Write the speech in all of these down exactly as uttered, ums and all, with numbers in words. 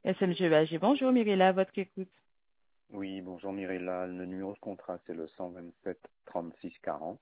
S M G A G, bonjour Mirella, votre écoute. Oui, bonjour Mirella. Le numéro de contrat, c'est le cent vingt-sept trente-six quarante.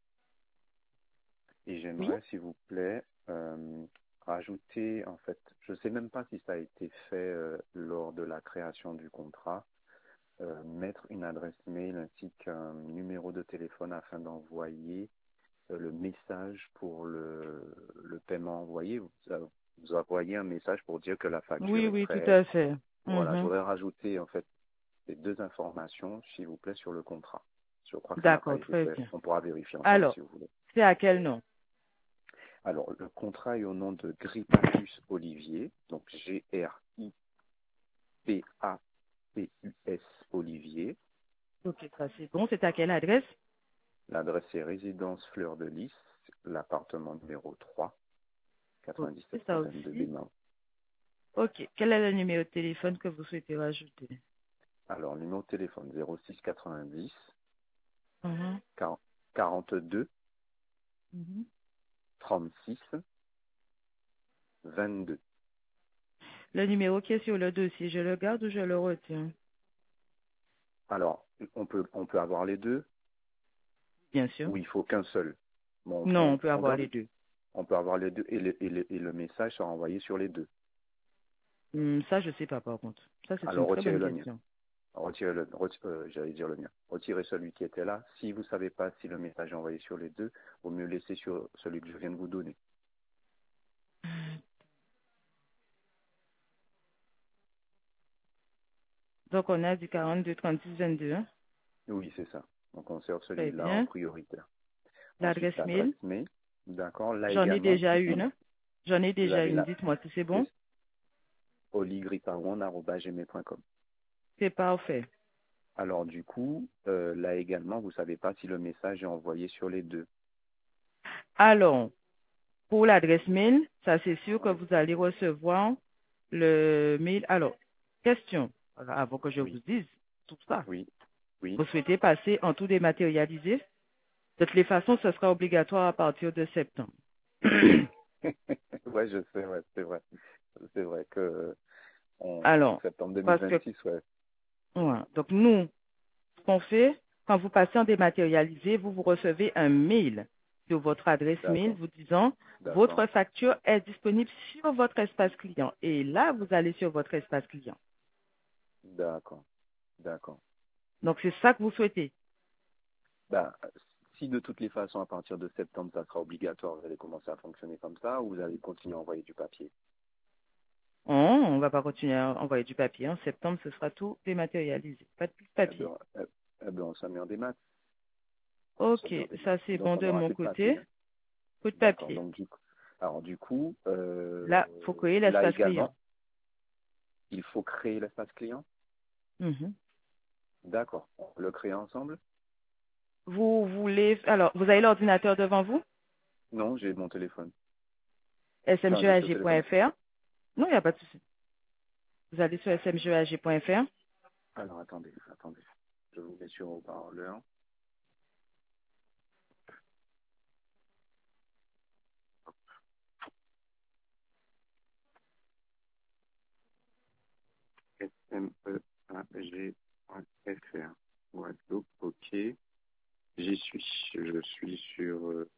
Et Oui. j'aimerais, s'il vous plaît, euh, rajouter, en fait, je ne sais même pas si ça a été fait euh, lors de la création du contrat, euh, mettre une adresse mail ainsi qu'un numéro de téléphone afin d'envoyer euh, le message pour le, le paiement envoyé. Vous, euh, vous envoyez un message pour dire que la facture Oui, est oui, tout prête. à fait. Voilà, je Mhm. voudrais rajouter, en fait, ces deux informations, s'il vous plaît, sur le contrat. Je crois que ça n'a pas D'accord, été très fait. bien. On pourra vérifier ensemble Alors, si vous voulez. c'est à quel nom? Alors, le contrat est au nom de Grippacus Olivier, donc G R I P A P U S Olivier. Ok, ça c'est bon. C'est à quelle adresse? L'adresse est résidence Fleur de Lys, l'appartement numéro trois, Ok, quatre-vingt-dix-sept ça cent vingt-deux aussi. Bénin. Ok, quel est le numéro de téléphone que vous souhaitez rajouter? Alors, numéro de téléphone zéro six quatre-vingt-dix Mhm, quarante-deux mhm. trente-six vingt-deux. Le numéro qui est sur le dossier, je le garde ou je le retiens? Alors, on peut, on peut avoir les deux Bien sûr. ou il faut qu'un seul. Bon, Non, on, on peut on avoir garde, les deux. on peut avoir les deux et le, et le, et le message sera envoyé sur les deux. Hmm, ça, je sais pas par contre. Ça, c'est une Alors, très retirez bonne le mien. question. Retirez le, reti- euh, j'allais dire le mien. Retirez celui qui était là. Si vous ne savez pas si le message est envoyé sur les deux, vaut mieux laisser sur celui que je viens de vous donner. Donc, on a du quarante-deux trente-six vingt-deux. Hein? Oui, c'est ça. Donc, on sert Très celui-là en bien. prioritaire. Ensuite, L'adresse l'adresse mail? mail. D'accord. Là J'en ai également, déjà une. J'en ai vous déjà avez une. la Dites-moi si c'est bon. c'est oligriparon arobase gmail point com. C'est parfait. Alors, du coup, euh, là également, vous ne savez pas si le message est envoyé sur les deux. Alors, pour l'adresse mail, ça c'est sûr que Oui. vous allez recevoir le mail. Alors, question, avant que je Oui. vous dise tout ça. Oui. Oui. Vous souhaitez passer en tout dématérialisé? De toutes les façons, ce sera obligatoire à partir de septembre. Ouais, je sais, ouais, c'est vrai. C'est vrai que en Alors, septembre parce que, deux mille vingt-six, ouais. ouais, donc nous, ce qu'on fait, quand vous passez en dématérialisé, vous vous recevez un mail sur votre adresse mail D'accord. vous disant D'accord. votre facture est disponible sur votre espace client. Et là, vous allez sur votre espace client. D'accord. D'accord. Donc, c'est ça que vous souhaitez. Ben, si de toutes les façons, à partir de septembre, ça sera obligatoire, vous allez commencer à fonctionner comme ça, ou vous allez continuer à envoyer du papier? Oh, on ne va pas continuer à envoyer du papier. En septembre, ce sera tout dématérialisé. Pas de Eh papier. ben, eh, eh ben, on s'en met en démat. On s'en Ok, met en démat. ça c'est Donc, bon on de n'aura mon plus de papier. côté. Hein. Coup de D'accord. papier. Donc, du coup, alors, du coup, Là, euh, il faut créer là l'espace client. également, il faut créer l'espace client. Mhm. D'accord. On le crée ensemble? Vous voulez... Alors, vous avez l'ordinateur devant vous? Non, j'ai mon téléphone. Enfin, je suis au téléphone. s m g a g point f r. Non, il n'y a pas de souci. Vous allez sur s m g a g point f r. Alors, attendez, attendez. Je vous mets sur haut-parleur. S M E A G point F R. Guadeloupe, ok. J'y suis. Je suis sur... Euh,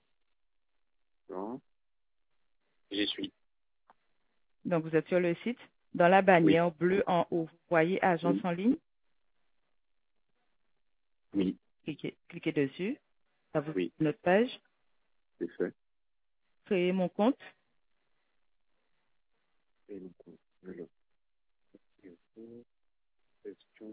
non. J'y suis. Donc, vous êtes sur le site. Dans la Oui. bannière bleue en haut, vous voyez agence Oui. en ligne. Oui. Cliquez, cliquez dessus. Ça vous Oui. notre page. C'est fait. Créer mon compte. Et donc, je le- question.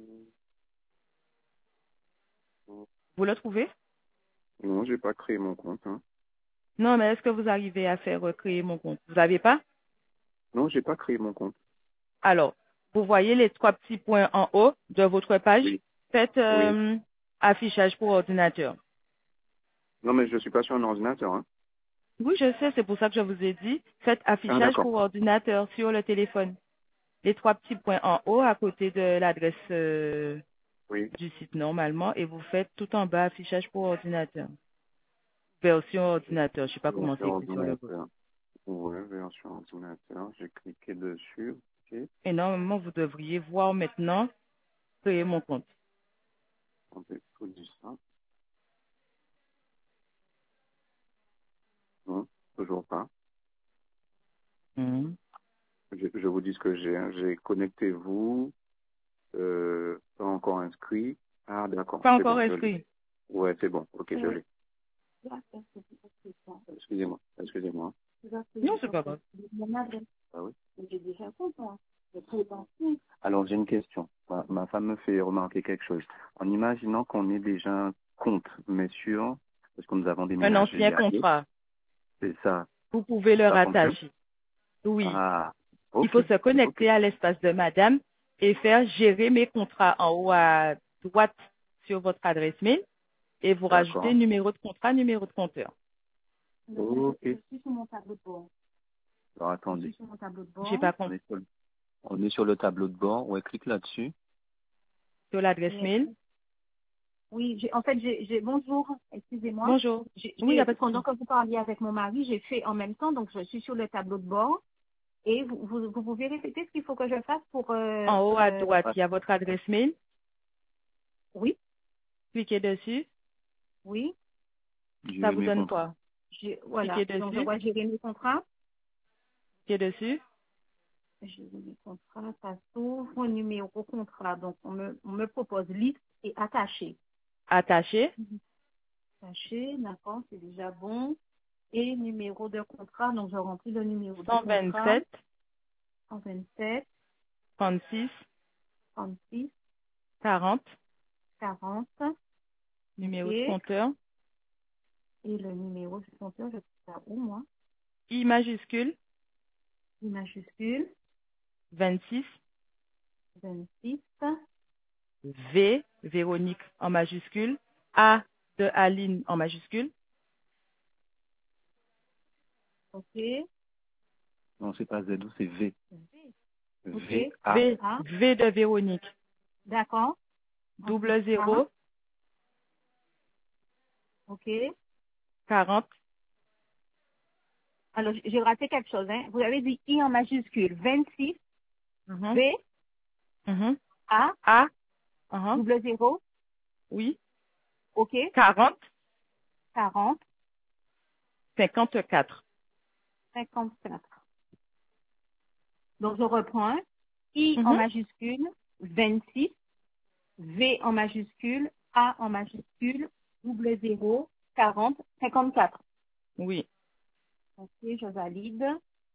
Vous le trouvez? Non, j'ai pas créé mon compte. Hein. Non, mais est-ce que vous arrivez à faire euh, créer mon compte? Vous n'avez pas? Non, j'ai pas créé mon compte. Alors, vous voyez les trois petits points en haut de votre page. Oui. Faites Oui. euh, affichage pour ordinateur. Non, mais je suis pas sur un ordinateur. Hein. Oui, je sais, c'est pour ça que je vous ai dit. Faites Ah, affichage d'accord. pour ordinateur sur le téléphone. Les trois petits points en haut à côté de l'adresse euh, Oui. du site normalement et vous faites tout en bas affichage pour ordinateur. Version ordinateur. Je ne sais pas comment c'est Version écrit sur le vôtre. ordinateur. Ouais, version ordinateur. J'ai cliqué dessus. Ok. Et normalement, vous devriez voir maintenant créer mon compte. On peut faut dire ça. Non, toujours pas. Mhm. Je, je vous dis ce que j'ai. hein. J'ai connecté vous, euh, pas encore inscrit. Ah, d'accord, Pas c'est encore bon, je l'ai. inscrit. Ouais, c'est bon. Ok, je l'ai. Excusez-moi, excusez-moi. Non, c'est pas grave. Ah oui. Alors, j'ai une question. Ma, ma femme me fait remarquer quelque chose. En imaginant qu'on ait déjà un compte, mais sûr, parce que nous avons Un déménagé il ancien y a deux, contrat. c'est ça. Vous pouvez le Ça fonctionne? rattacher. Oui. Ah, Il ok, faut se ok. connecter à l'espace de madame et faire gérer mes contrats en haut à droite sur votre adresse mail et vous rajoutez D'accord. numéro de contrat, numéro de compteur. Ok. Alors, attendez. J'ai pas On compris. est sur le, on est sur le tableau de bord. Ouais, clique là-dessus. Sur l'adresse mail. Oui, j'ai- en fait, j'ai j'ai- bonjour, excusez-moi. Bonjour. J'ai- Oui, il n'y a j'ai- pas de Pendant souci. que vous parliez avec mon mari, j'ai fait en même temps, donc je suis sur le tableau de bord. Et vous, vous, vous pouvez répéter ce qu'il faut que je fasse pour... euh, En haut à euh, droite, Ah, il y a votre adresse mail. oui, Cliquez dessus. oui, Ça gérer vous mes donne contrats. quoi? j'ai- Cliquez voilà. Donc, je dessus. vois gérer mes contrats. Cliquez dessus. Gérer mes contrats, ça s'ouvre, numéro contrat. Donc, on me, on me propose liste et attaché. Attaché. Attaché, d'accord, c'est déjà bon. Et numéro de contrat, donc je remplis le numéro de cent contrat, vingt-sept, cent vingt-sept, trente-six, trente-six, quarante. quarante, ok. Numéro de compteur. Et le numéro du compteur, je sais pas où, moi. I majuscule. I majuscule, vingt-six. vingt-six, V, Véronique en majuscule. A de Aline en majuscule. ok. Non, c'est pas Z, c'est V. Ok, V, A. V, A, V de Véronique. d'accord. Ensuite, Double A, zéro, ok. quarante. Alors, j'ai j'ai raté quelque chose, hein. Vous avez dit I en majuscule, vingt-six, Mhm, V, mhm. A, A, mhm, double zéro, oui. ok. quarante, quarante, cinquante-quatre. cinquante-quatre. Donc, je reprends. I en Mhm, majuscule, vingt-six, V en majuscule, A en majuscule, double zéro, quarante, cinquante-quatre. oui. Ok, je valide.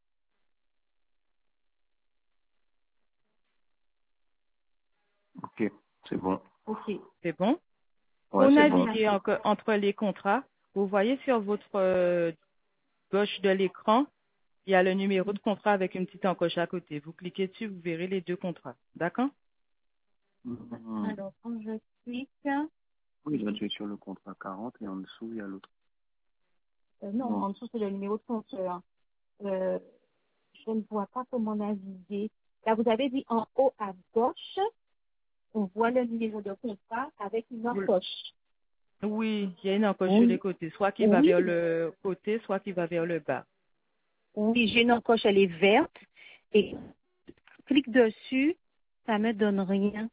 Ok, c'est bon. Ok. C'est bon. Ouais, Pour c'est bon. naviguer Merci. en- entre les contrats, vous voyez sur votre euh, gauche de l'écran, il y a le numéro de contrat avec une petite encoche à côté. Vous cliquez dessus, vous verrez les deux contrats. D'accord? Mhm. Alors, quand je clique, Oui, là, tu es sur le contrat quarante et en dessous, il y a l'autre. euh, non, Non. en dessous, c'est le numéro de compteur. Euh, je ne vois pas comment naviguer. Là, vous avez dit en haut à gauche, on voit le numéro de contrat avec une Vous- encoche. Oui, il y a une encoche sur les Oui. côtés, soit qui va Oui, vers le côté, soit qui va vers le bas. oui, j'ai une encoche, elle est verte. Et clique dessus, ça me donne rien.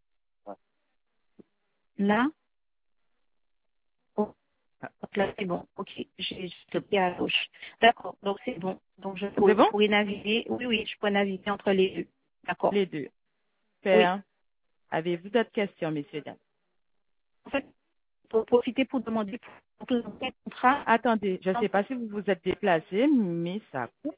Là, oh, Ah, là, c'est bon. Ok, j'ai stoppé à gauche. D'accord, donc c'est bon. Donc je c'est pourrais, bon? pourrais naviguer. Oui, oui, je pourrais naviguer entre les deux. D'accord. Les deux. Oui. Père, avez-vous d'autres questions, messieurs, dames? En fait, pour profiter pour demander pour tout un contrat. Attendez, je ne sais pas si vous vous êtes déplacé, mais ça coupe.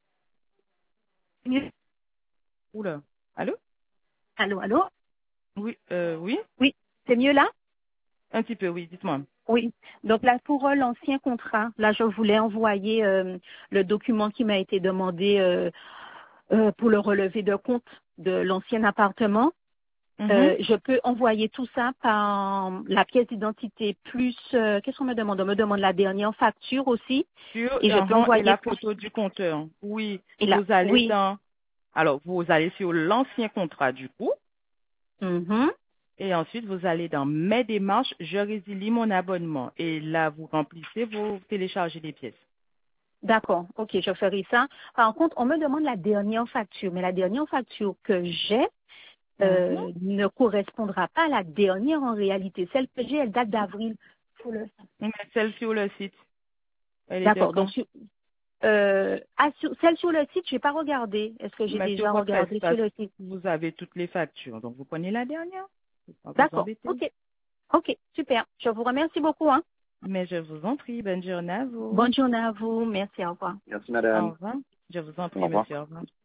Oula. Allô? Allô, allô? Oui, euh, oui? Oui, c'est mieux là? Un petit peu, oui, dites-moi. Oui. Donc là, pour euh, l'ancien contrat, là, je voulais envoyer euh, le document qui m'a été demandé euh, euh, pour le relevé de compte de l'ancien appartement. Mhm. Euh, je peux envoyer tout ça par la pièce d'identité plus, euh, qu'est-ce qu'on me demande? On me demande la dernière facture aussi. Sur Et je peux uh-huh, et envoyer la plus. photo du compteur. Oui, Et là, vous allez oui. dans... Alors, vous allez sur l'ancien contrat du coup, Mhm. et ensuite vous allez dans Mes démarches, je résilie mon abonnement. Et là, vous remplissez, vous téléchargez les pièces. D'accord, ok, je ferai ça. Par contre, on me demande la dernière facture, mais la dernière facture que j'ai euh, Mhm. ne correspondra pas à la dernière en réalité. Celle que j'ai, elle date d'avril. Faut le- Mais celle sur le site, elle est de D'accord, donc quand? sur- euh, ah, sur- celle sur le site, je n'ai pas regardé. Est-ce que j'ai Mais sur déjà votre regardé sur espace, le site? vous avez toutes les factures. Donc, vous prenez la dernière. Faut pas vous D'accord, embêter. ok, ok, super. Je vous remercie beaucoup. Hein. Mais je vous en prie, bonne journée à vous. Bonne journée à vous. Merci, au revoir. Merci, Au madame. revoir. Je vous en Au prie, revoir. monsieur. Au revoir.